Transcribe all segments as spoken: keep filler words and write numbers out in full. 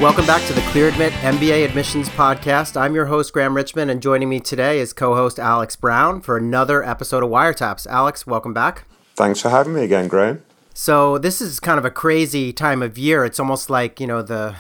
Welcome back to the Clear Admit M B A Admissions Podcast. I'm your host, Graham Richmond, and joining me today is co-host Alex Brown for another episode of Wiretaps. Alex, welcome back. Thanks for having me again, Graham. So this is kind of a crazy time of year. It's almost like, you know, the,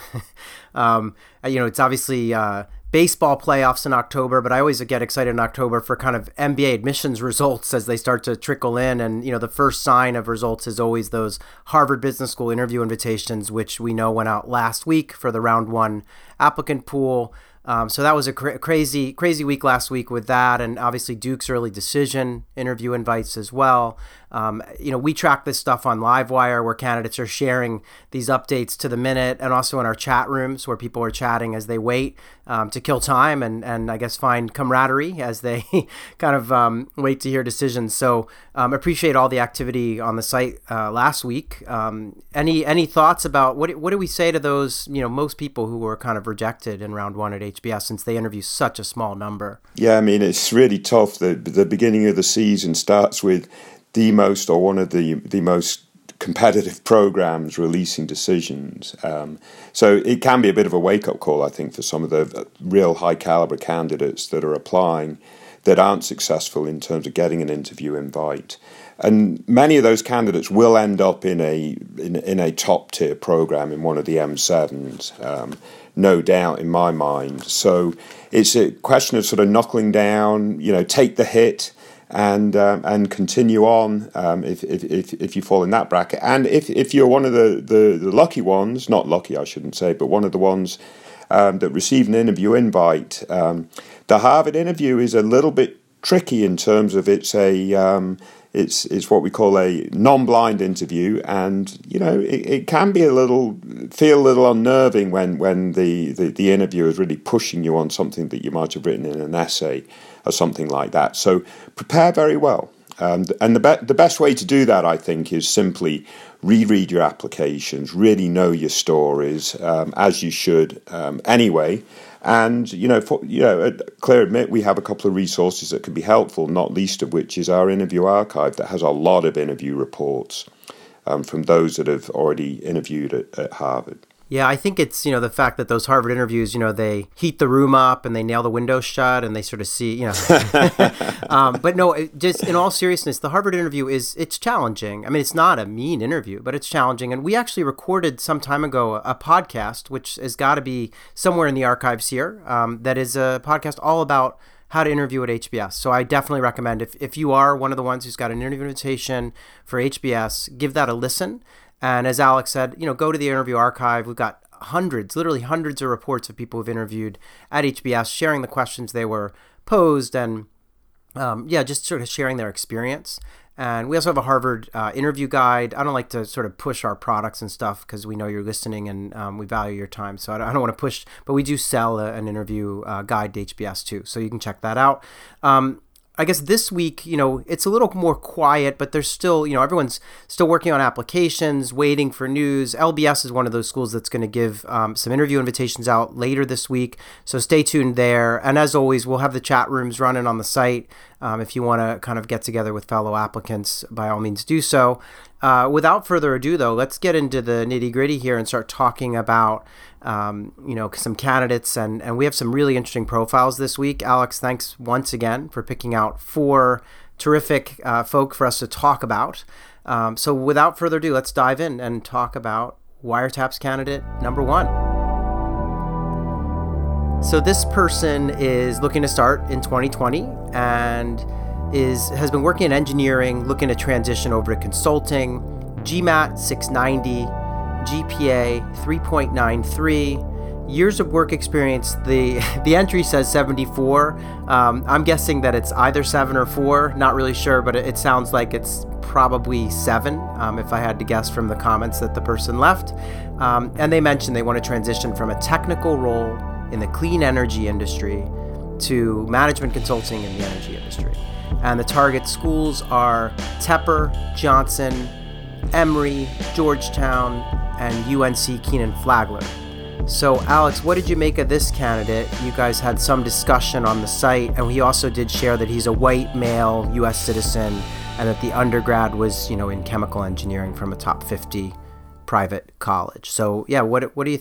um, you know, it's obviously uh, baseball playoffs in October, but I always get excited in October for kind of M B A admissions results as they start to trickle in. And, you know, the first sign of results is always those Harvard Business School interview invitations, which we know went out last week for the round one applicant pool. Um, so that was a cra- crazy, crazy week last week with that. And obviously Duke's early decision interview invites as well. Um, you know, we track this stuff on Livewire where candidates are sharing these updates to the minute, and also in our chat rooms where people are chatting as they wait um, to kill time and, and I guess find camaraderie as they kind of um, wait to hear decisions. So um, appreciate all the activity on the site uh, last week. Um, any any thoughts about what what do we say to those, you know, most people who were kind of rejected in round one at H B S since they interview such a small number? Yeah, I mean, it's really tough. The, the beginning of the season starts with the most or one of the the most competitive programs releasing decisions. Um, so it can be a bit of a wake-up call, I think, for some of the real high-caliber candidates that are applying that aren't successful in terms of getting an interview invite. And many of those candidates will end up in a in, in a top-tier program in one of the M sevens, um, no doubt in my mind. So it's a question of sort of knuckling down, you know, take the hit, and um, and continue on um, if, if if if you fall in that bracket. And if, if you're one of the, the, the lucky ones, not lucky I shouldn't say, but one of the ones um, that receive an interview invite, um, the Harvard interview is a little bit tricky in terms of it's a um, it's it's what we call a non-blind interview, and you know it, it can be a little feel a little unnerving when when the, the, the interviewer is really pushing you on something that you might have written in an essay or something like that. So prepare very well. Um, and the, be- the best way to do that, I think, is simply reread your applications, really know your stories, um, as you should um, anyway. And, you know, for, you know, at Clear Admit, we have a couple of resources that can be helpful, not least of which is our interview archive that has a lot of interview reports um, from those that have already interviewed at, at Harvard. Yeah, I think it's, you know, the fact that those Harvard interviews, you know, they heat the room up and they nail the windows shut and they sort of see, you know. um, but no, it just in all seriousness, the Harvard interview is, it's challenging. I mean, it's not a mean interview, but it's challenging. And we actually recorded some time ago a podcast, which has got to be somewhere in the archives here, um, that is a podcast all about how to interview at H B S. So I definitely recommend if, if you are one of the ones who's got an interview invitation for H B S, give that a listen. And as Alex said, you know, go to the interview archive. We've got hundreds, literally hundreds of reports of people who've interviewed at H B S, sharing the questions they were posed and, um, yeah, just sort of sharing their experience. And we also have a Harvard uh, interview guide. I don't like to sort of push our products and stuff because we know you're listening and um, we value your time. So I don't, I don't want to push, but we do sell a, an interview uh, guide to H B S too. So you can check that out. Um, I guess this week, you know, it's a little more quiet, but there's still, you know, everyone's still working on applications, waiting for news. L B S is one of those schools that's going to give um, some interview invitations out later this week. So stay tuned there. And as always, we'll have the chat rooms running on the site. Um, if you want to kind of get together with fellow applicants, by all means do so. Uh, without further ado, though, let's get into the nitty gritty here and start talking about, um, you know, some candidates. And, and we have some really interesting profiles this week. Alex, thanks once again for picking out four terrific uh, folk for us to talk about. Um, so without further ado, let's dive in and talk about Wiretaps candidate number one. So this person is looking to start in twenty twenty and is has been working in engineering, looking to transition over to consulting, GMAT six ninety, G P A three point nine three, years of work experience. The the entry says seventy-four. Um, I'm guessing that it's either seven or four, not really sure, but it, it sounds like it's probably seven, um, if I had to guess from the comments that the person left. Um, and they mentioned they want to transition from a technical role in the clean energy industry to management consulting in the energy industry. And the target schools are Tepper, Johnson, Emory, Georgetown, and U N C Kenan-Flagler. So Alex, what did you make of this candidate? You guys had some discussion on the site, and he also did share that he's a white male U S citizen and that the undergrad was, you know, in chemical engineering from a top fifty private college. So yeah, what what do you think?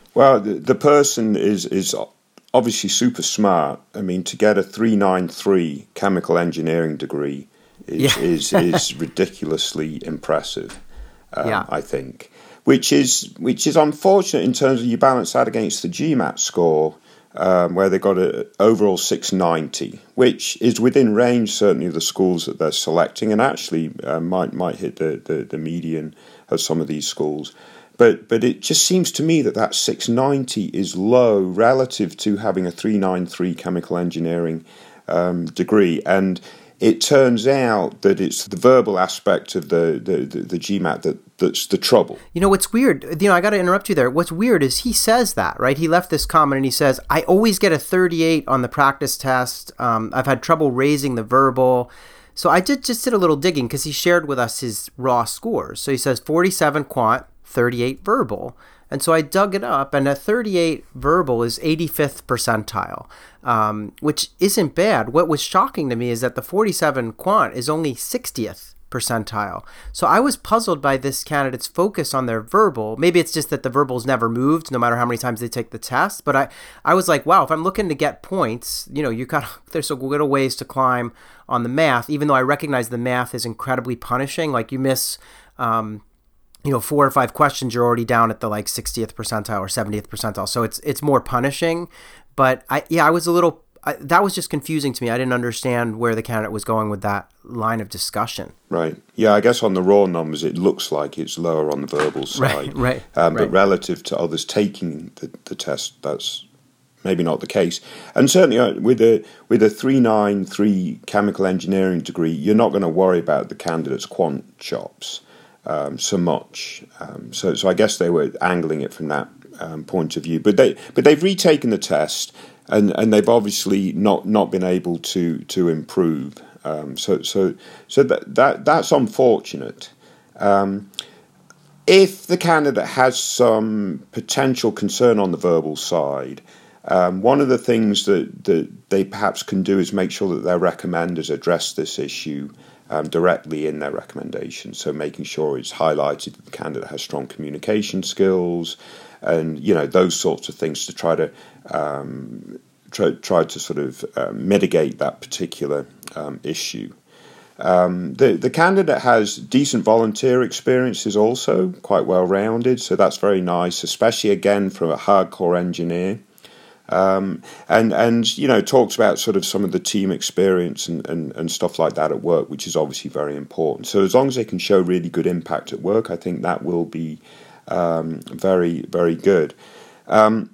Well, the, the person is is obviously super smart. I mean, to get a three ninety-three chemical engineering degree is yeah. is, is ridiculously impressive. Um, yeah. I think, which is which is unfortunate in terms of you balance that against the GMAT score, um, where they got an overall six ninety, which is within range certainly of the schools that they're selecting, and actually uh, might might hit the, the, the median of some of these schools. But but it just seems to me that that six ninety is low relative to having a three ninety-three chemical engineering um, degree. And it turns out that it's the verbal aspect of the, the, the, the GMAT that, that's the trouble. You know, what's weird, you know, I got to interrupt you there. What's weird is he says that, right? He left this comment and he says, I always get a thirty-eight on the practice test. Um, I've had trouble raising the verbal. So I did just did a little digging because he shared with us his raw scores. So he says forty-seven quant, thirty-eight verbal. And so I dug it up, and a thirty-eight verbal is eighty-fifth percentile, um, which isn't bad. What was shocking to me is that the forty-seven quant is only sixtieth percentile. So I was puzzled by this candidate's focus on their verbal. Maybe it's just that the verbals never moved, no matter how many times they take the test. But I, I was like, wow, if I'm looking to get points, you know, you got there's a little ways to climb on the math, even though I recognize the math is incredibly punishing. Like you miss... Um, you know, four or five questions, you're already down at the like sixtieth percentile or seventieth percentile. So it's it's more punishing. But I yeah, I was a little, I, that was just confusing to me. I didn't understand where the candidate was going with that line of discussion. Right. Yeah, I guess on the raw numbers, it looks like it's lower on the verbal side. Right, right. Um, right. But relative to others taking the, the test, that's maybe not the case. And certainly uh, with a with a three ninety-three chemical engineering degree, you're not going to worry about the candidate's quant chops. Um, so much, um, so so I guess they were angling it from that um, point of view. But they but they've retaken the test, and, and they've obviously not, not been able to to improve. Um, so so so that, that that's unfortunate. Um, if the candidate has some potential concern on the verbal side, um, one of the things that, that they perhaps can do is make sure that their recommenders address this issue Um, directly in their recommendations, so making sure it's highlighted that the candidate has strong communication skills, and you know those sorts of things to try to um, try, try to sort of uh, mitigate that particular um, issue. Um, the the candidate has decent volunteer experiences, also quite well rounded, so that's very nice, especially again from a hardcore engineer. Um, and, and, you know, talks about sort of some of the team experience and, and, and stuff like that at work, which is obviously very important. So as long as they can show really good impact at work, I think that will be um, very, very good. Um,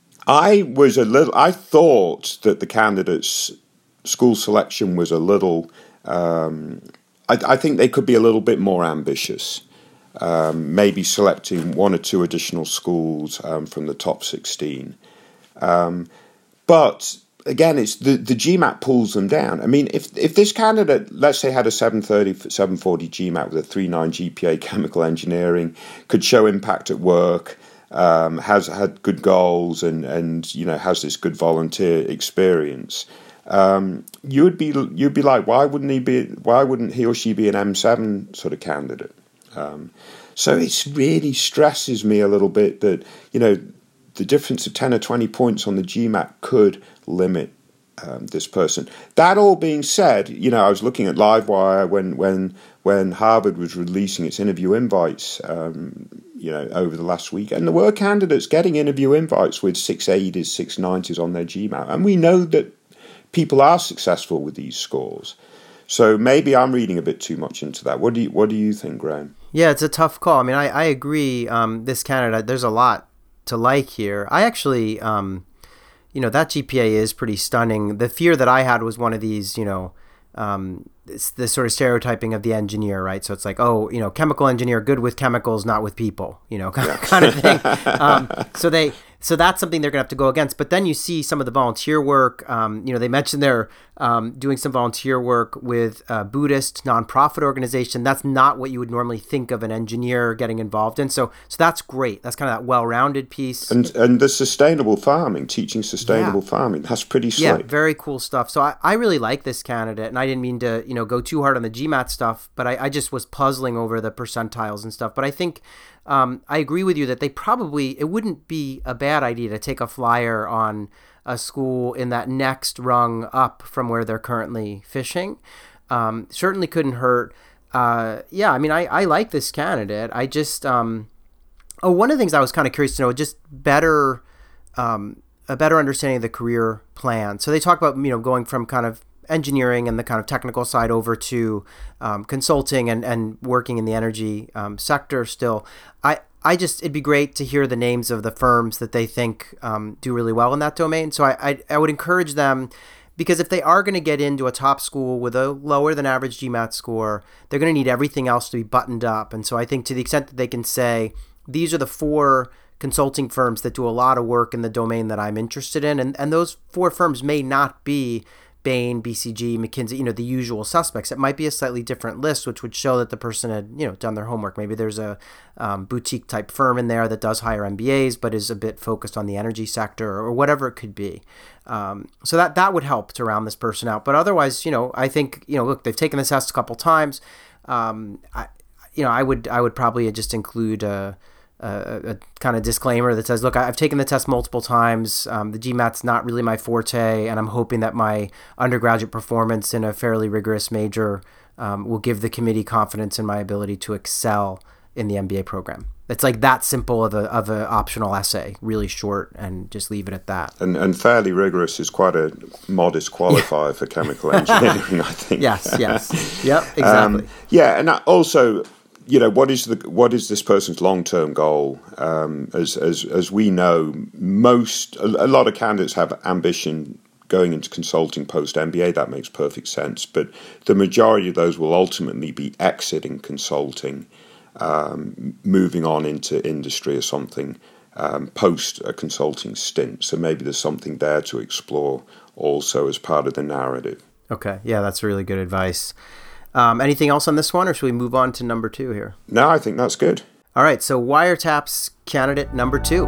I was a little, I thought that the candidates' school selection was a little, um, I, I think they could be a little bit more ambitious. Um, maybe selecting one or two additional schools um, from the top sixteen. Um, but again, it's the, the GMAT pulls them down. I mean, if if this candidate, let's say, had a seven thirty, seven forty GMAT with a three point nine G P A chemical engineering, could show impact at work, um, has had good goals, and, and you know has this good volunteer experience, um, you would be you'd be like, why wouldn't he be? Why wouldn't he or she be an M seven sort of candidate? Um, so it really stresses me a little bit that you know. The difference of ten or twenty points on the GMAT could limit um, this person. That all being said, you know, I was looking at Livewire when when when Harvard was releasing its interview invites, um, you know, over the last week, and there were candidates getting interview invites with six eighties, six nineties on their GMAT, and we know that people are successful with these scores. So maybe I'm reading a bit too much into that. What do you What do you think, Graham? Yeah, it's a tough call. I mean, I I agree. Um, this candidate, there's a lot to like here. I actually, um, you know, that G P A is pretty stunning. The fear that I had was one of these, you know, um, this, this sort of stereotyping of the engineer, right? So it's like, oh, you know, chemical engineer, good with chemicals, not with people, you know, yeah. kind of thing. um, so they, so that's something they're going to have to go against. But then you see some of the volunteer work. Um, you know, they mentioned they're um, doing some volunteer work with a Buddhist nonprofit organization. That's not what you would normally think of an engineer getting involved in. So, so that's great. That's kind of that well-rounded piece. And and the sustainable farming, teaching sustainable yeah. farming, that's pretty slick. Yeah, very cool stuff. So I, I really like this candidate, and I didn't mean to, you know, go too hard on the GMAT stuff, but I, I just was puzzling over the percentiles and stuff. But I think um, I agree with you that they probably, it wouldn't be a bad idea to take a flyer on a school in that next rung up from where they're currently fishing. Um, certainly couldn't hurt. Uh, yeah, I mean, I, I like this candidate. I just, um, oh, one of the things I was kind of curious to know, just better, um, a better understanding of the career plan. So they talk about, you know, going from kind of engineering and the kind of technical side over to um, consulting and, and working in the energy um, sector still. I, I just, it'd be great to hear the names of the firms that they think um, do really well in that domain. So I, I, I would encourage them, because if they are going to get into a top school with a lower than average GMAT score, they're going to need everything else to be buttoned up. And so I think to the extent that they can say, these are the four consulting firms that do a lot of work in the domain that I'm interested in, and, and those four firms may not be Bain, B C G, McKinsey, you know, the usual suspects. It might be a slightly different list, which would show that the person had, you know, done their homework. Maybe there's a um, boutique type firm in there that does hire M B As, but is a bit focused on the energy sector or whatever it could be. Um, so that, that would help to round this person out. But otherwise, you know, I think, you know, look, they've taken the test a couple times. Um, I, you know, I would, I would probably just include a, A, a kind of disclaimer that says, look, I've taken the test multiple times. Um, the GMAT's not really my forte, and I'm hoping that my undergraduate performance in a fairly rigorous major um, will give the committee confidence in my ability to excel in the M B A program. It's like that simple of a of an optional essay, really short, and just leave it at that. And and fairly rigorous is quite a modest qualifier yeah. for chemical engineering, I think. Yes, yes. Yep, exactly. Um, yeah, and also, you know, what is the what is this person's long-term goal? Um, as as as we know, most a, a lot of candidates have ambition going into consulting post M B A. That makes perfect sense. But the majority of those will ultimately be exiting consulting, um, moving on into industry or something um, post a consulting stint. So maybe there's something there to explore also as part of the narrative. Okay, yeah, that's really good advice. Um, anything else on this one, or should we move on to number two here? No, I think that's good. All right, so Wiretaps candidate number two.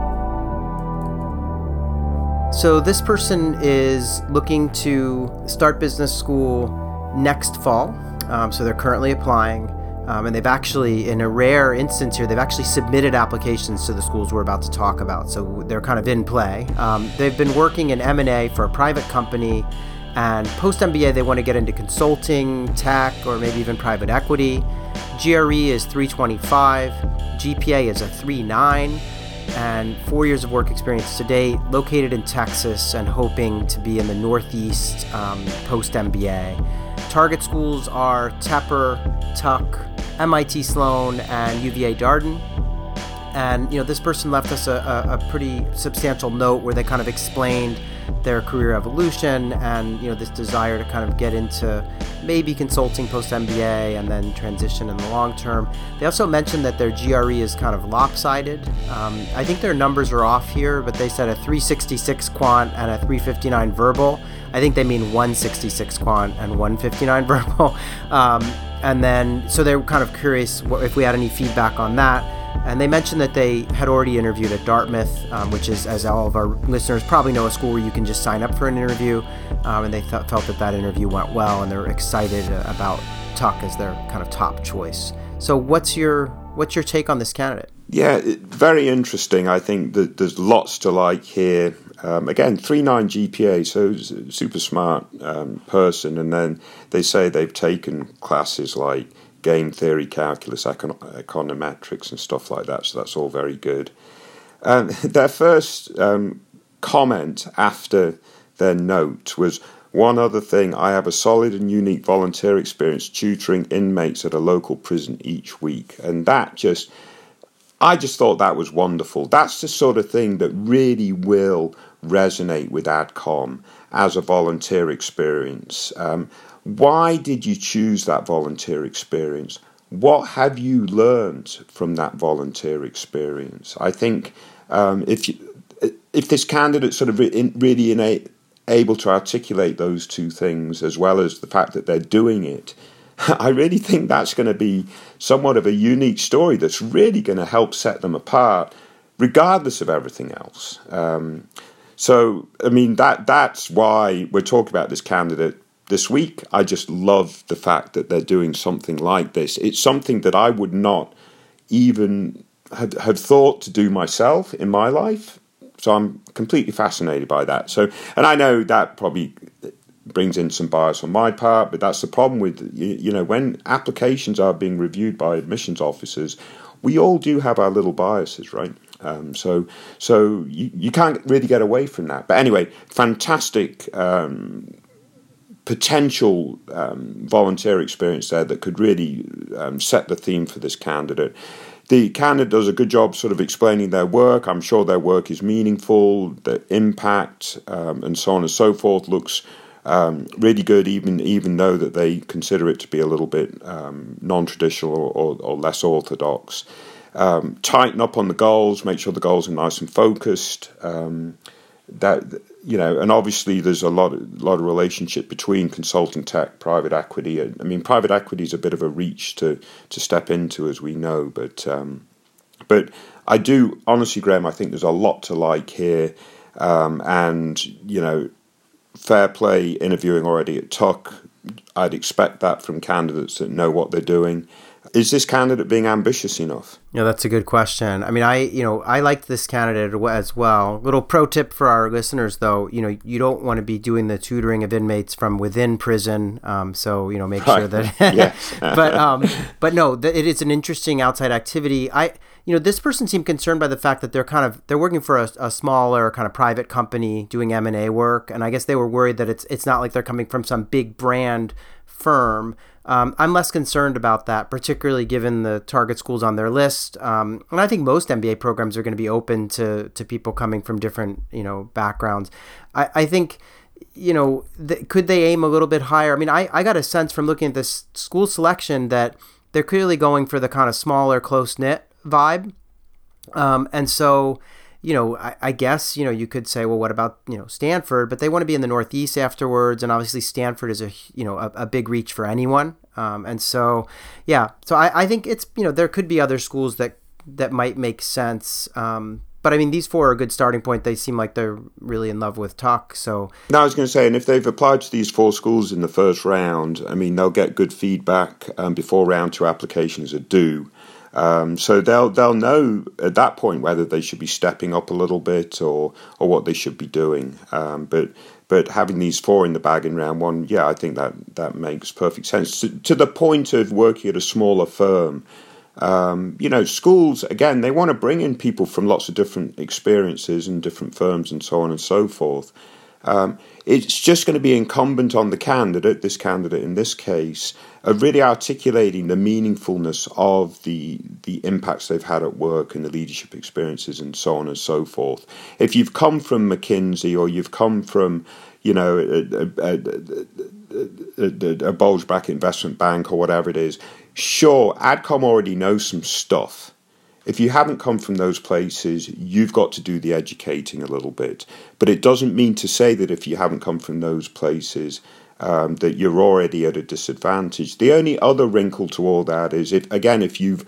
So this person is looking to start business school next fall. Um, so they're currently applying, um, and they've actually, in a rare instance here, they've actually submitted applications to the schools we're about to talk about. So they're kind of in play. Um, they've been working in M and A for a private company. And post-M B A, they want to get into consulting, tech, or maybe even private equity. G R E is three twenty-five, G P A is a three point nine, and four years of work experience to date, located in Texas and hoping to be in the Northeast um, post-M B A. Target schools are Tepper, Tuck, M I T Sloan, and U V A Darden. And, you know, this person left us a, a, a pretty substantial note where they kind of explained their career evolution and, you know, this desire to kind of get into maybe consulting post-M B A and then transition in the long term. They also mentioned that their G R E is kind of lopsided. Um, I think their numbers are off here, but they said a three sixty-six quant and a three fifty-nine verbal. I think they mean one sixty-six quant and one fifty-nine verbal. Um, and then, so they were kind of curious what, if we had any feedback on that. And they mentioned that they had already interviewed at Dartmouth, um, which is, as all of our listeners probably know, a school where you can just sign up for an interview. Um, and they th- felt that that interview went well, and they're excited about Tuck as their kind of top choice. So what's your what's your take on this candidate? Yeah, it, very interesting. I think that there's lots to like here. Um, again, three point nine G P A, so super smart um, person. And then they say they've taken classes like game theory, calculus, econ- econometrics, and stuff like that. So that's all very good. Um, their first um, comment after their note was, one other thing, I have a solid and unique volunteer experience tutoring inmates at a local prison each week. And that just, I just thought that was wonderful. That's the sort of thing that really will resonate with AdCom as a volunteer experience. Um, Why did you choose that volunteer experience? What have you learned from that volunteer experience? I think um, if you, if this candidate sort of in, really in able to articulate those two things, as well as the fact that they're doing it, I really think that's going to be somewhat of a unique story that's really going to help set them apart, regardless of everything else. Um, so, I mean, that that's why we're talking about this candidate this week. I just love the fact that they're doing something like this. It's something that I would not even have, have thought to do myself in my life. So I'm completely fascinated by that. So, and I know that probably brings in some bias on my part, but that's the problem with, you, you know, when applications are being reviewed by admissions officers, we all do have our little biases, right? Um, so so you, you can't really get away from that. But anyway, fantastic um, potential um, volunteer experience there that could really um, set the theme for this candidate. The candidate does a good job sort of explaining their work. I'm sure their work is meaningful, the impact, um, and so on and so forth looks um, really good, even even though that they consider it to be a little bit um, non-traditional or, or, or less orthodox. Um, tighten up on the goals, make sure the goals are nice and focused. Um, that you know, and obviously there's a lot, of, lot of relationship between consulting tech, private equity. I mean, private equity is a bit of a reach to to step into, as we know. But um, but I do honestly, Graham, I think there's a lot to like here, um, and you know, fair play interviewing already at Tuck. I'd expect that from candidates that know what they're doing. Is this candidate being ambitious enough? Yeah, that's a good question. I mean, I, you know, I like this candidate as well. Little pro tip for our listeners, though, you know, you don't want to be doing the tutoring of inmates from within prison. Um, so, you know, make right. sure that, but, um, but no, th- it is an interesting outside activity. I, you know, this person seemed concerned by the fact that they're kind of, they're working for a, a smaller kind of private company doing M and A work. And I guess they were worried that it's, it's not like they're coming from some big brand firm. Um, I'm less concerned about that, particularly given the target schools on their list. Um, and I think most M B A programs are going to be open to to people coming from different, you know, backgrounds. I, I think, you know, th- could they aim a little bit higher? I mean, I, I got a sense from looking at this school selection that they're clearly going for the kind of smaller, close-knit vibe. Um, and so, you know, I, I guess, you know, you could say, well, what about, you know, Stanford? But they want to be in the Northeast afterwards. And obviously Stanford is a, you know, a, a big reach for anyone. Um, and so, yeah, so I, I think it's, you know, there could be other schools that, that might make sense. Um, but I mean, these four are a good starting point. They seem like they're really in love with Tuck. So no, I was going to say, and if they've applied to these four schools in the first round, I mean, they'll get good feedback um, before round two applications are due. Um, so they'll they'll know at that point whether they should be stepping up a little bit or or what they should be doing. Um, but but having these four in the bag in round one, yeah, I think that that makes perfect sense. To, to the point of working at a smaller firm, um, you know, schools again, they want to bring in people from lots of different experiences and different firms and so on and so forth. Um, it's just going to be incumbent on the candidate, this candidate in this case, of really articulating the meaningfulness of the the impacts they've had at work and the leadership experiences and so on and so forth. If you've come from McKinsey or you've come from, you know, a, a, a, a, a bulge bracket investment bank or whatever it is, sure, AdCom already knows some stuff. If you haven't come from those places, you've got to do the educating a little bit. But it doesn't mean to say that if you haven't come from those places, um, that you're already at a disadvantage. The only other wrinkle to all that is, if again, if you've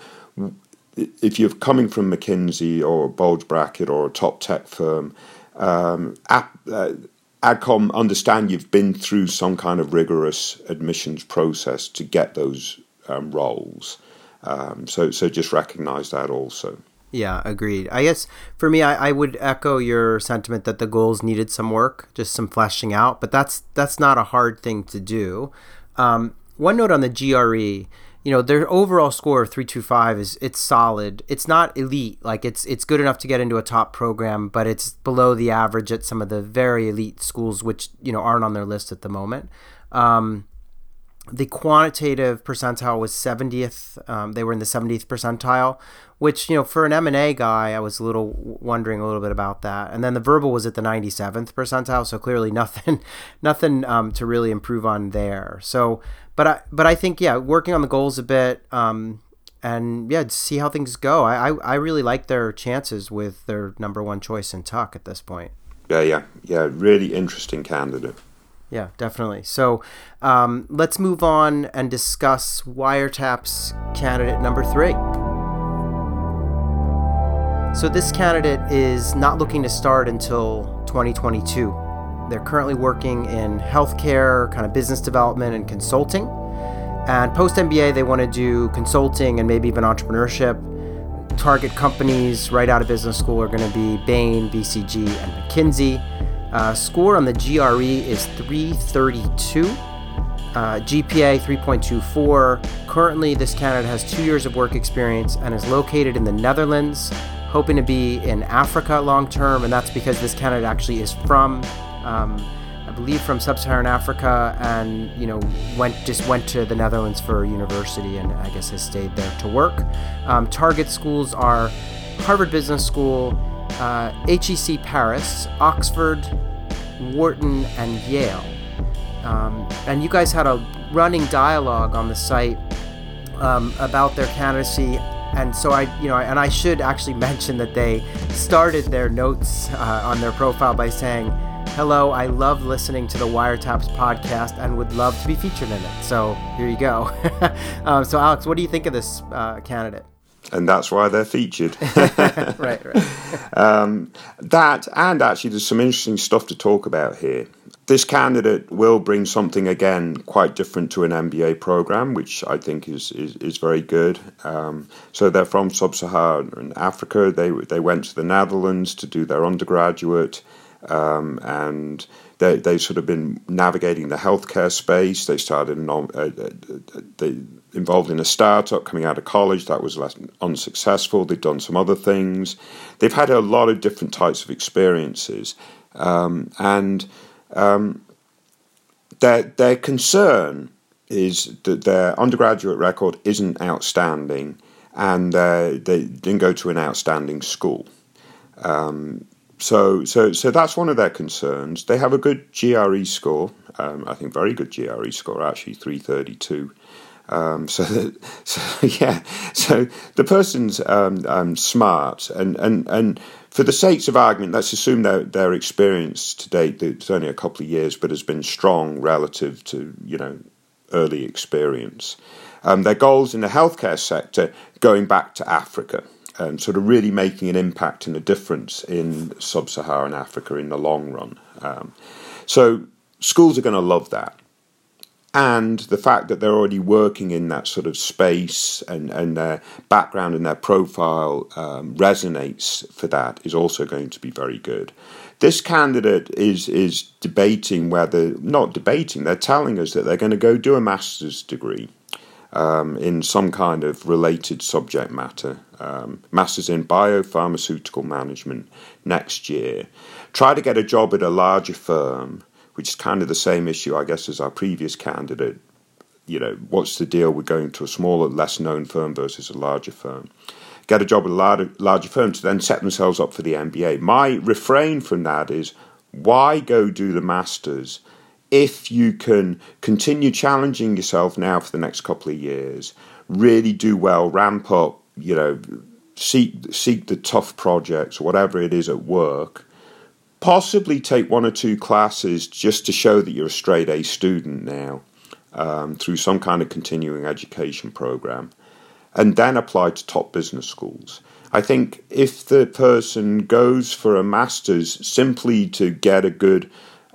if you're coming from McKinsey or a bulge bracket or a top tech firm, um, app, uh, AdCom understand you've been through some kind of rigorous admissions process to get those um, roles. Um, so, so just recognize that also. Yeah, agreed. I guess for me, I, I would echo your sentiment that the goals needed some work, just some fleshing out. But that's that's not a hard thing to do. Um, one note on the G R E, you know, their overall score of three twenty-five is it's solid. It's not elite, like it's it's good enough to get into a top program, but it's below the average at some of the very elite schools, which you know aren't on their list at the moment. Um, The quantitative percentile was seventieth. Um, they were in the seventieth percentile, which, you know, for an M and A guy, I was a little wondering a little bit about that. And then the verbal was at the ninety-seventh percentile, so clearly nothing, nothing um, to really improve on there. So, but I, but I think, yeah, working on the goals a bit, um, and yeah, see how things go. I, I, I really like their chances with their number one choice in Tuck at this point. Yeah, yeah, yeah. Really interesting candidate. Yeah, definitely. So um, let's move on and discuss Wiretap's candidate number three. So this candidate is not looking to start until twenty twenty-two. They're currently working in healthcare, kind of business development and consulting. And post-M B A, they want to do consulting and maybe even entrepreneurship. Target companies right out of business school are going to be Bain, B C G, and McKinsey. Uh, score on the G R E is three thirty-two. Uh, G P A three point two four. Currently, this candidate has two years of work experience and is located in the Netherlands, hoping to be in Africa long term, and that's because this candidate actually is from, um, I believe, from sub-Saharan Africa, and you know went just went to the Netherlands for university, and I guess has stayed there to work. Um, target schools are Harvard Business School, uh, H E C Paris, Oxford, Wharton, and Yale. Um, and you guys had a running dialogue on the site um, about their candidacy. And so I, you know, and I should actually mention that they started their notes uh, on their profile by saying, "Hello, I love listening to the Wiretaps podcast and would love to be featured in it." So here you go. um, so Alex, what do you think of this uh, candidate? And that's why they're featured. Right, right. um, that, and actually there's some interesting stuff to talk about here. This candidate will bring something, again, quite different to an M B A program, which I think is is, is very good. Um, so they're from sub-Saharan Africa. They they went to the Netherlands to do their undergraduate, um, and they, they've sort of been navigating the healthcare space. They started non, uh, uh, they involved in a startup coming out of college. That was less unsuccessful. They've done some other things. They've had a lot of different types of experiences, um, and Um, their their concern is that their undergraduate record isn't outstanding, and uh, they didn't go to an outstanding school. Um, so so so that's one of their concerns. They have a good G R E score. Um, I think very good G R E score, actually three thirty-two. Um, so, that, so yeah, so the person's um, um, smart, and, and, and for the sakes of argument, let's assume their their experience to date, it's only a couple of years, but has been strong relative to, you know, early experience. Um, their goals in the healthcare sector, going back to Africa, and sort of really making an impact and a difference in sub-Saharan Africa in the long run. Um, so schools are going to love that. And the fact that they're already working in that sort of space, and, and their background and their profile um, resonates for that, is also going to be very good. This candidate is is debating whether, not debating, they're telling us that they're going to go do a master's degree um, in some kind of related subject matter, um, master's in biopharmaceutical management next year, try to get a job at a larger firm, which is kind of the same issue, I guess, as our previous candidate. You know, what's the deal with going to a smaller, less-known firm versus a larger firm? Get a job at a larger, larger firm to then set themselves up for the M B A. My refrain from that is, why go do the Masters if you can continue challenging yourself now for the next couple of years, really do well, ramp up, you know, seek seek the tough projects, whatever it is at work, possibly take one or two classes just to show that you're a straight A student now um, through some kind of continuing education program, and then apply to top business schools. I think if the person goes for a master's simply to get a good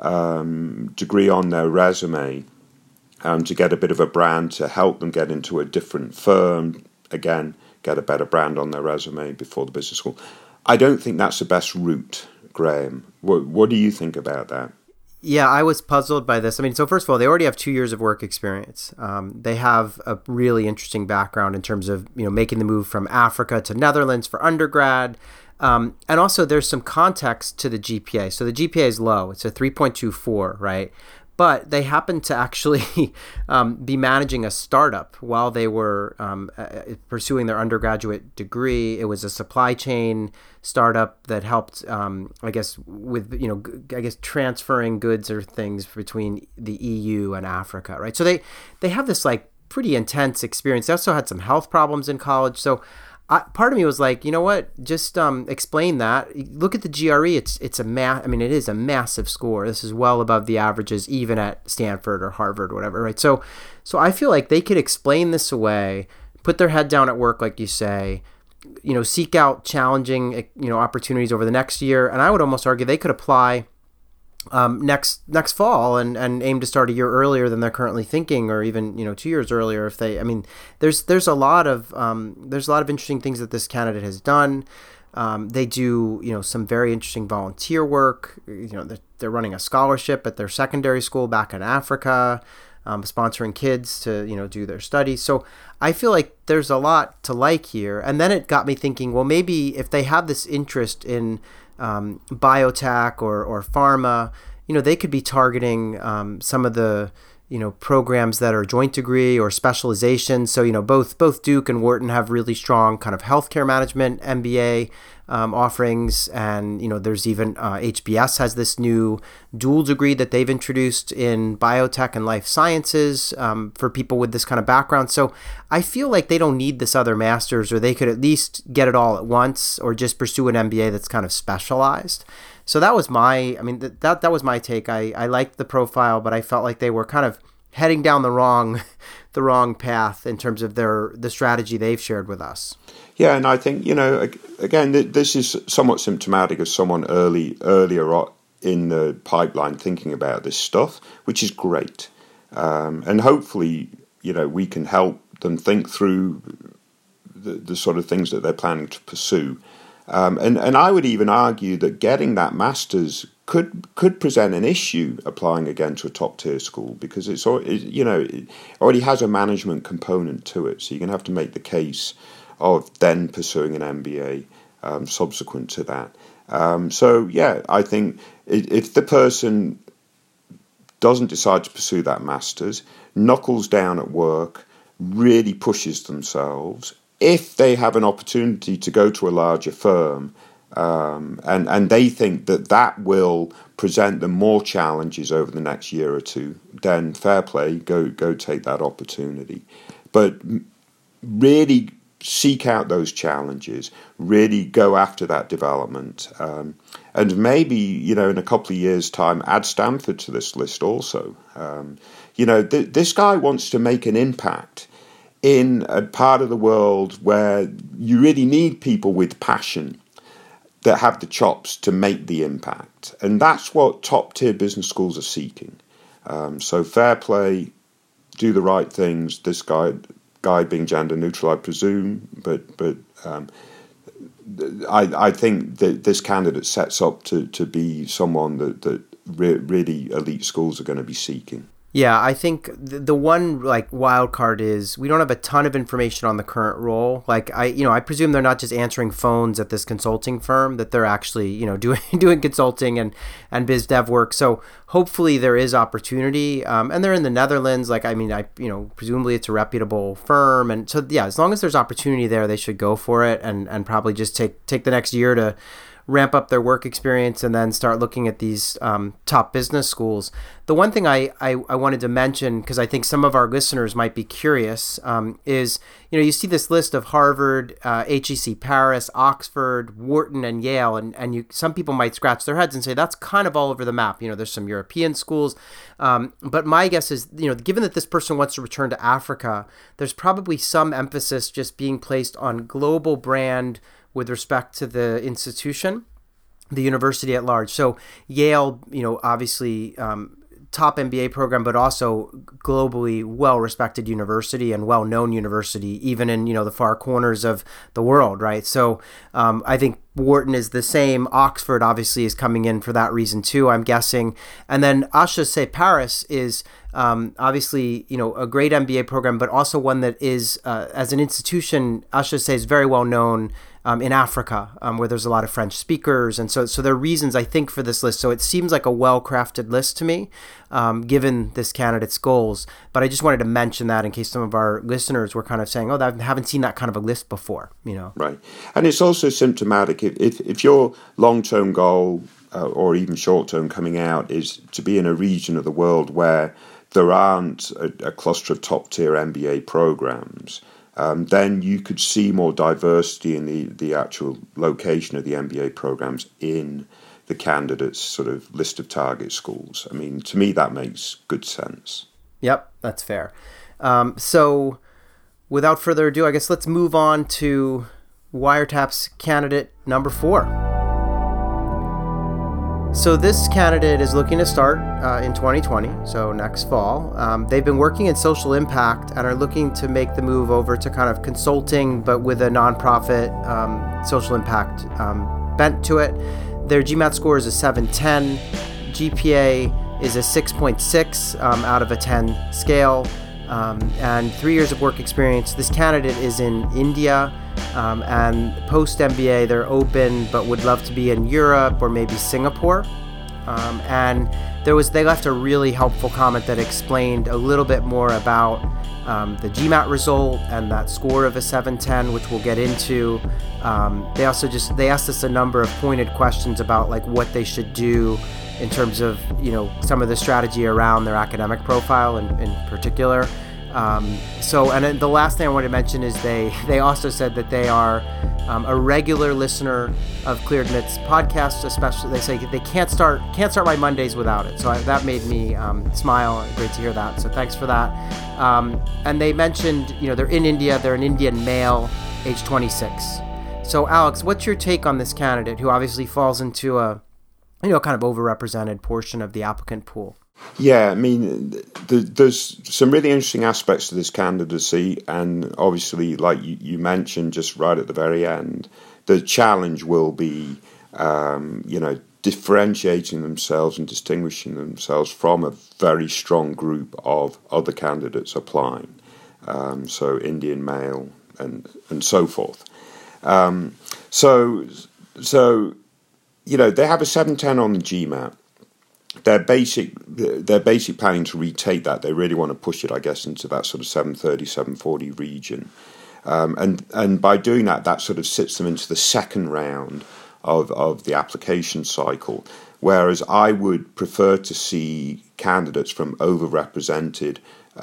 um, degree on their resume, um, to get a bit of a brand, to help them get into a different firm, again, get a better brand on their resume before the business school, I don't think that's the best route. Graham, what, what do you think about that? Yeah, I was puzzled by this. I mean, so first of all, they already have two years of work experience. Um, they have a really interesting background in terms of, you know, making the move from Africa to Netherlands for undergrad. Um, and also there's some context to the G P A. So the G P A is low. It's a three point two four, right? But they happened to actually um, be managing a startup while they were um, uh, pursuing their undergraduate degree. It was a supply chain startup that helped, um, I guess, with, you know, I guess transferring goods or things between the E U and Africa, right? So they, they have this like pretty intense experience. They also had some health problems in college. So I, part of me was like, you know what, just um, explain that. Look at the G R E. It's it's a ma- I mean, it is a massive score. This is well above the averages, even at Stanford or Harvard or whatever, right? So, so I feel like they could explain this away, put their head down at work, like you say, you know, seek out challenging, you know, opportunities over the next year. And I would almost argue they could apply um, next next fall and, and aim to start a year earlier than they're currently thinking, or even, you know, two years earlier if they. I mean, there's there's a lot of um, there's a lot of interesting things that this candidate has done. Um, they do, you know, some very interesting volunteer work. You know, they're, they're running a scholarship at their secondary school back in Africa. Um, sponsoring kids to, you know, do their studies. So I feel like there's a lot to like here. And then it got me thinking, well, maybe if they have this interest in um, biotech or, or pharma, you know, they could be targeting um, some of the, you know, programs that are joint degree or specialization. So, you know, both both Duke and Wharton have really strong kind of healthcare management M B A um, offerings. And, you know, there's even uh, H B S has this new dual degree that they've introduced in biotech and life sciences um, for people with this kind of background. So I feel like they don't need this other master's, or they could at least get it all at once, or just pursue an M B A that's kind of specialized. So that was my, I mean, th- that that was my take. I, I liked the profile, but I felt like they were kind of heading down the wrong, the wrong path in terms of their the strategy they've shared with us. Yeah, and I think, you know, again, this is somewhat symptomatic of someone early earlier in the pipeline thinking about this stuff, which is great, um, and hopefully, you know, we can help them think through the, the sort of things that they're planning to pursue. Um, and, and I would even argue that getting that master's could could present an issue applying again to a top tier school, because it's, you know, it already has a management component to it. So you're going to have to make the case of then pursuing an M B A um, subsequent to that. Um, so yeah, I think if the person doesn't decide to pursue that master's, knuckles down at work, really pushes themselves, if they have an opportunity to go to a larger firm, um, and, and they think that that will present them more challenges over the next year or two, then fair play, go go take that opportunity. But really seek out those challenges, really go after that development, um, and maybe, you know, in a couple of years' time, add Stanford to this list also. Um, you know, th- this guy wants to make an impact in a part of the world where you really need people with passion that have the chops to make the impact. And that's what top-tier business schools are seeking. Um, so fair play, do the right things. This guy, guy being gender neutral, I presume, but but um, I, I think that this candidate sets up to, to be someone that, that re- really elite schools are going to be seeking. Yeah, I think the, the one like wild card is we don't have a ton of information on the current role. Like I, you know, I presume they're not just answering phones at this consulting firm, that they're actually, you know, doing doing consulting and, and biz dev work. So hopefully there is opportunity. Um, and they're in the Netherlands. Like, I mean, I, you know, presumably it's a reputable firm. And so, yeah, as long as there's opportunity there, they should go for it, and, and probably just take, take the next year to ramp up their work experience and then start looking at these um, top business schools. The one thing I, I, I wanted to mention, because I think some of our listeners might be curious, um, is, you know, you see this list of Harvard, uh, H E C Paris, Oxford, Wharton, and Yale, and, and you, some people might scratch their heads and say that's kind of all over the map. You know, there's some European schools. Um, but my guess is, you know, given that this person wants to return to Africa, there's probably some emphasis just being placed on global brand with respect to the institution, the university at large. So Yale, you know, obviously um, top M B A program, but also globally well-respected university and well-known university, even in, you know, the far corners of the world, right? So um, I think Wharton is the same. Oxford obviously is coming in for that reason too, I'm guessing. And then H E C Paris is um, obviously, you know, a great M B A program, but also one that is, uh, as an institution, H E C is very well known Um, in Africa, um, where there's a lot of French speakers. And so so there are reasons, I think, for this list. So it seems like a well-crafted list to me, um, given this candidate's goals. But I just wanted to mention that in case some of our listeners were kind of saying, oh, I haven't seen that kind of a list before, you know. Right. And it's also symptomatic. If, if, if your long-term goal uh, or even short-term coming out is to be in a region of the world where there aren't a, a cluster of top-tier M B A programs, um, then you could see more diversity in the, the actual location of the M B A programs in the candidates' sort of list of target schools. I mean, to me, that makes good sense. Yep, that's fair. Um, so without further ado, I guess let's move on to Wiretap's candidate number four. So this candidate is looking to start uh, in twenty twenty, so next fall. Um, they've been working in social impact and are looking to make the move over to kind of consulting, but with a nonprofit um, social impact um, bent to it. Their GMAT score is a seven ten. G P A is a six point six um, out of a ten scale, um, and three years of work experience. This candidate is in India. Um, and post-M B A, they're open, but would love to be in Europe or maybe Singapore. Um, and there was they left a really helpful comment that explained a little bit more about um, the GMAT result and that score of a seven ten, which we'll get into. Um, they also just they asked us a number of pointed questions about like what they should do in terms of, you know, some of the strategy around their academic profile in, in particular. Um, so, and then the last thing I want to mention is they, they also said that they are um, a regular listener of ClearedNet's podcast. Especially, they say they can't start can't start my Mondays without it. So I, that made me um, smile. Great to hear that. So thanks for that. Um, and they mentioned, you know, they're in India. They're an Indian male, age twenty-six. So Alex, what's your take on this candidate who obviously falls into a, you know, kind of overrepresented portion of the applicant pool? Yeah, I mean, th- there's some really interesting aspects to this candidacy, and obviously, like you, you mentioned just right at the very end, the challenge will be, um, you know, differentiating themselves and distinguishing themselves from a very strong group of other candidates applying, um, so Indian male and and so forth. Um, so, so, you know, they have a seven ten on the GMAT. Their basic, their basic planning to retake that. They really want to push it, I guess, into that sort of seven thirty, seven forty region, um, and and by doing that, that sort of sits them into the second round of of the application cycle. Whereas I would prefer to see candidates from overrepresented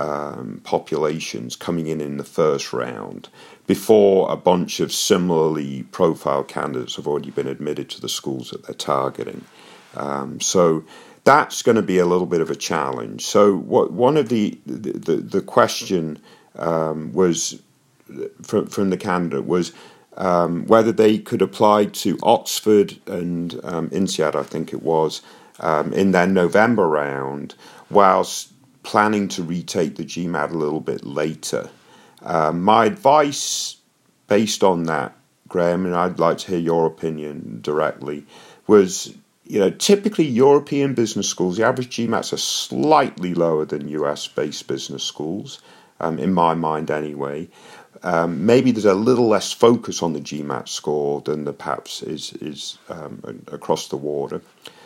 um, populations coming in in the first round before a bunch of similarly profiled candidates have already been admitted to the schools that they're targeting. Um, so. That's going to be a little bit of a challenge. So, what one of the the, the question um, was from from the candidate was um, whether they could apply to Oxford and um, INSEAD, I think it was, um, in their November round, whilst planning to retake the GMAT a little bit later. Um, my advice, based on that, Graham, and I'd like to hear your opinion directly, was. You know, typically European business schools, the average GMATs are slightly lower than U S-based business schools, um, in my mind anyway. Um, maybe there's a little less focus on the GMAT score than there perhaps is, is um, across the water.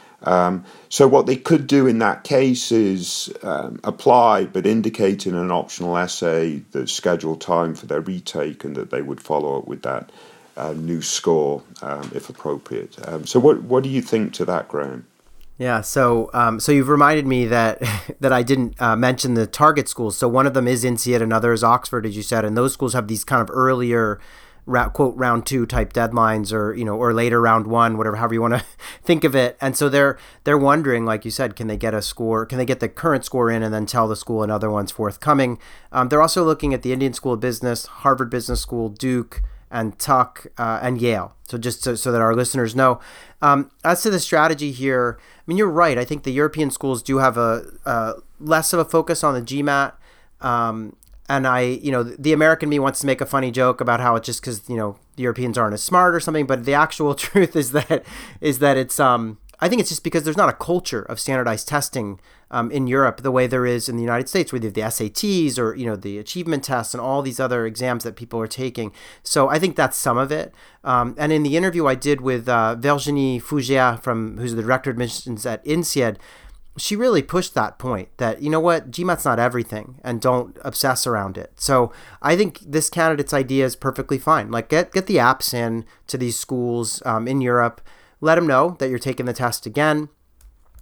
Um, so what they could do in that case is um, apply, but indicate in an optional essay the scheduled time for their retake and that they would follow up with that Uh, new score, um, if appropriate. Um, so, what what do you think to that, Graham? Yeah, so um, so you've reminded me that that I didn't uh, mention the target schools. So one of them is INSEAD, another is Oxford, as you said, and those schools have these kind of earlier, ra- quote round two type deadlines, or you know, or later round one, whatever, however you want to think of it. And so they're they're wondering, like you said, can they get a score? Can they get the current score in and then tell the school another one's forthcoming? Um, they're also looking at the Indian School of Business, Harvard Business School, Duke, and Tuck, uh, and Yale. So just so, so that our listeners know. Um, as to the strategy here, I mean, you're right. I think the European schools do have a, a less of a focus on the GMAT. Um, and I, you know, the American me wants to make a funny joke about how it's just because, you know, the Europeans aren't as smart or something. But the actual truth is that is that it's, um, I think it's just because there's not a culture of standardized testing um, in Europe the way there is in the United States, where you have the S A Ts or, you know, the achievement tests and all these other exams that people are taking. So I think that's some of it. Um, and in the interview I did with uh, Virginie Fougère, from who's the director of admissions at INSEAD, she really pushed that point that, you know what, GMAT's not everything and don't obsess around it. So I think this candidate's idea is perfectly fine. Like get, get the apps in to these schools um, in Europe. Let them know that you're taking the test again.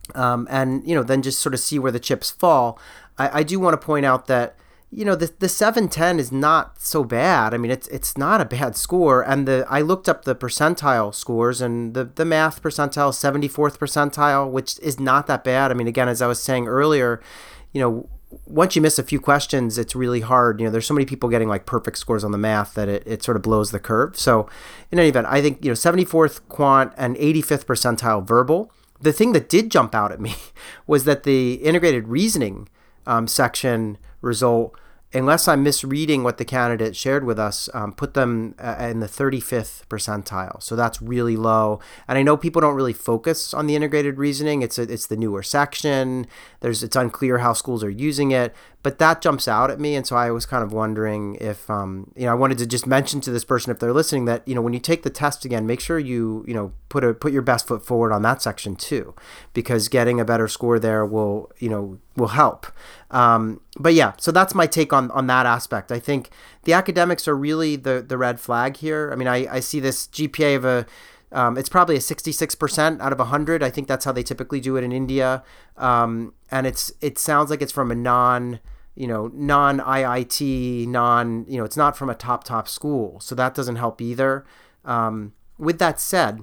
um, and you know then just sort of see where the chips fall. I, I do want to point out that you know the the seven ten is not so bad. I mean it's it's not a bad score, and the I looked up the percentile scores, and the the math percentile seventy-fourth percentile, which is not that bad. I mean again, as I was saying earlier, you know. Once you miss a few questions, it's really hard. You know, there's so many people getting like perfect scores on the math that it, it sort of blows the curve. So in any event, I think, you know, seventy-fourth quant and eighty-fifth percentile verbal. The thing that did jump out at me was that the integrated reasoning um, section result, unless I'm misreading what the candidate shared with us, um, put them uh, in the thirty-fifth percentile. So that's really low. And I know people don't really focus on the integrated reasoning. It's a, it's the newer section. There's it's unclear how schools are using it, but that jumps out at me. And so I was kind of wondering if, um, you know, I wanted to just mention to this person, if they're listening, that, you know, when you take the test again, make sure you, you know, put a, put your best foot forward on that section too, because getting a better score there will, you know, will help. Um, but yeah, so that's my take on, on that aspect. I think the academics are really the, the red flag here. I mean, I, I see this G P A of a, um, it's probably a sixty-six percent out of one hundred. I think that's how they typically do it in India. Um, and it's it sounds like it's from a non, you know, non-I I T, non, you know, it's not from a top, top school. So that doesn't help either. Um, with that said,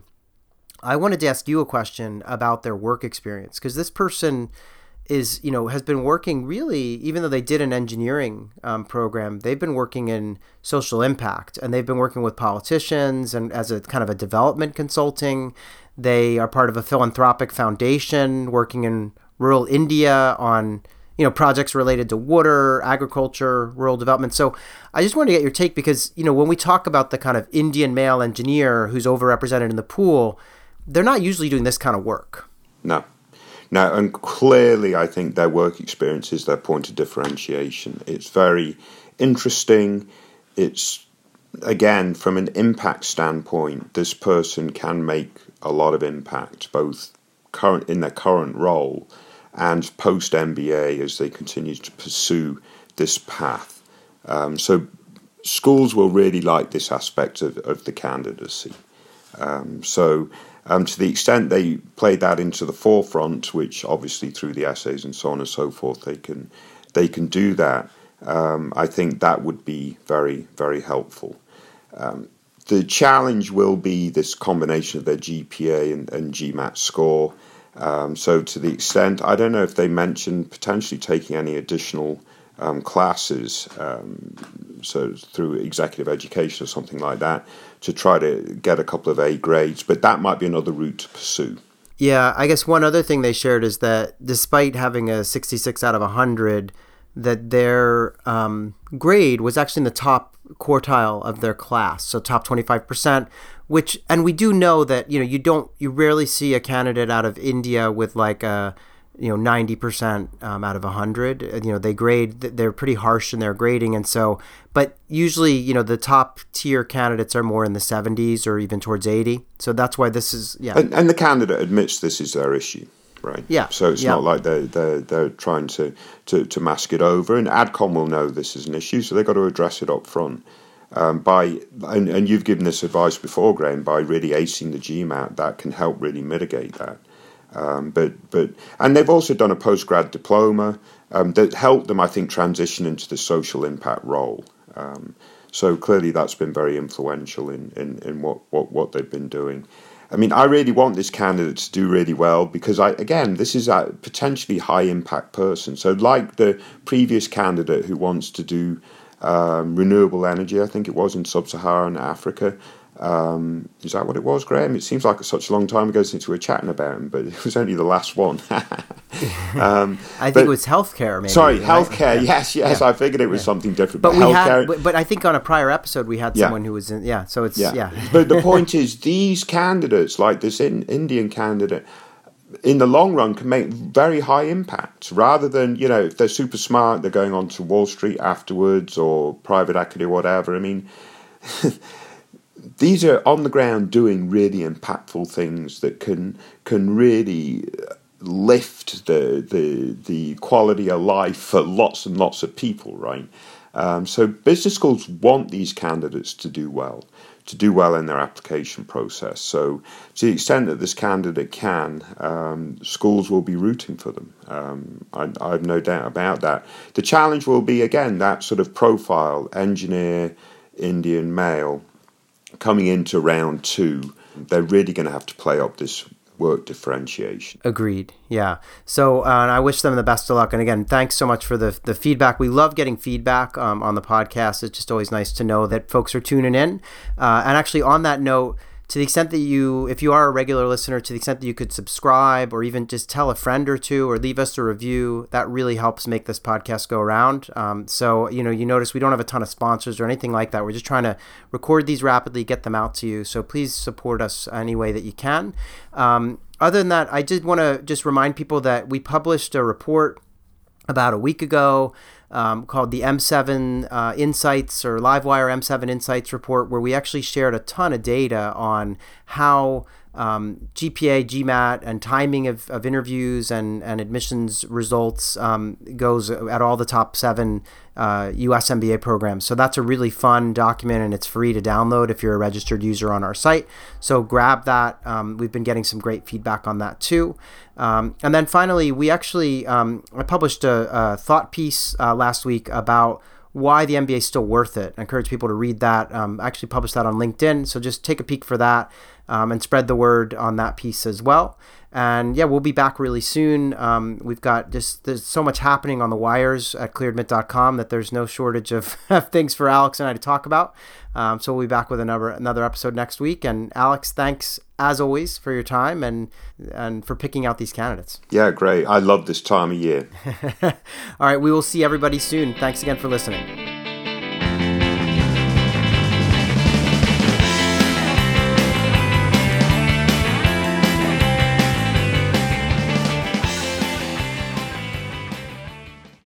I wanted to ask you a question about their work experience, because this person is, you know, has been working really, even though they did an engineering um, program, they've been working in social impact, and they've been working with politicians and as a kind of a development consulting. They are part of a philanthropic foundation working in rural India on, you know, projects related to water, agriculture, rural development. So I just wanted to get your take, because, you know, when we talk about the kind of Indian male engineer who's overrepresented in the pool, they're not usually doing this kind of work. No. Now, and clearly, I think their work experience is their point of differentiation. It's very interesting. It's, again, from an impact standpoint, this person can make a lot of impact, both current in their current role and post-M B A as they continue to pursue this path. Um, so schools will really like this aspect of, of the candidacy. Um, so... Um, to the extent they play that into the forefront, which obviously through the essays and so on and so forth, they can they can do that. Um, I think that would be very, very helpful. Um, the challenge will be this combination of their G P A and, and GMAT score. Um, so to the extent, I don't know if they mentioned potentially taking any additional um, classes, um, so through executive education or something like that, to try to get a couple of A grades, but that might be another route to pursue. Yeah, I guess one other thing they shared is that despite having a sixty-six out of one hundred, that their um, grade was actually in the top quartile of their class, so top twenty-five percent, which, and we do know that, you know, you don't, you rarely see a candidate out of India with like a, you know, ninety percent um, out of one hundred. You know, they grade, they're pretty harsh in their grading. And so, but usually, you know, the top tier candidates are more in the seventies or even towards eighty. So that's why this is, yeah. And, and the candidate admits this is their issue, right? Yeah. So it's yeah. not like they're, they're, they're trying to, to, to mask it over. And ADCOM will know this is an issue, so they've got to address it up front. Um, by and, and you've given this advice before, Graham, by really acing the GMAT, that can help really mitigate that. Um, but but and they've also done a postgrad diploma um, that helped them, I think, transition into the social impact role. Um, so clearly, that's been very influential in, in, in what, what, what they've been doing. I mean, I really want this candidate to do really well because, I again, this is a potentially high impact person. So, like the previous candidate who wants to do um, renewable energy, I think it was in sub-Saharan Africa. Um, is that what it was, Graham? It seems like such a long time ago since we were chatting about him, but it was only the last one. um, I think but, it was healthcare. Maybe, sorry, right? healthcare. Yeah. Yes, yes. Yeah. I figured it was yeah. something different. But, but we healthcare, had, but I think on a prior episode we had yeah. someone who was in. Yeah, so it's yeah. yeah. But the point is, these candidates, like this in, Indian candidate, in the long run, can make very high impact. Rather than, you know, if they're super smart, they're going on to Wall Street afterwards or private equity or whatever. I mean. These are on the ground doing really impactful things that can can really lift the the the quality of life for lots and lots of people, right? Um, so business schools want these candidates to do well, to do well in their application process. So to the extent that this candidate can, um, schools will be rooting for them. Um, I, I have no doubt about that. The challenge will be, again, that sort of profile, engineer, Indian male, coming into round two. They're really going to have to play up this work differentiation. Agreed. Yeah. So, uh, and I wish them the best of luck. And again, thanks so much for the the feedback. We love getting feedback um, on the podcast. It's just always nice to know that folks are tuning in. Uh, and actually, on that note, to the extent that you, if you are a regular listener, to the extent that you could subscribe or even just tell a friend or two or leave us a review, that really helps make this podcast go around. Um, so, you know, you notice we don't have a ton of sponsors or anything like that. We're just trying to record these rapidly, get them out to you. So please support us any way that you can. Um, other than that, I did want to just remind people that we published a report about a week ago um, called the M seven uh, Insights or Livewire M seven Insights report, where we actually shared a ton of data on how um, G P A, GMAT, and timing of, of interviews and, and admissions results um, goes at all the top seven uh, U S M B A programs. So that's a really fun document, and it's free to download if you're a registered user on our site. So grab that. Um, we've been getting some great feedback on that too. Um, and then finally, we actually, um, I published a, a thought piece uh, last week about why the M B A is still worth it. I encourage people to read that. Um, I actually published that on LinkedIn, so just take a peek for that um, and spread the word on that piece as well. And yeah, we'll be back really soon. Um, we've got just, there's so much happening on the wires at clear admit dot com that there's no shortage of, of things for Alex and I to talk about. Um, so we'll be back with another another episode next week. And Alex, thanks as always for your time and and for picking out these candidates. Yeah, great. I love this time of year. All right, we will see everybody soon. Thanks again for listening.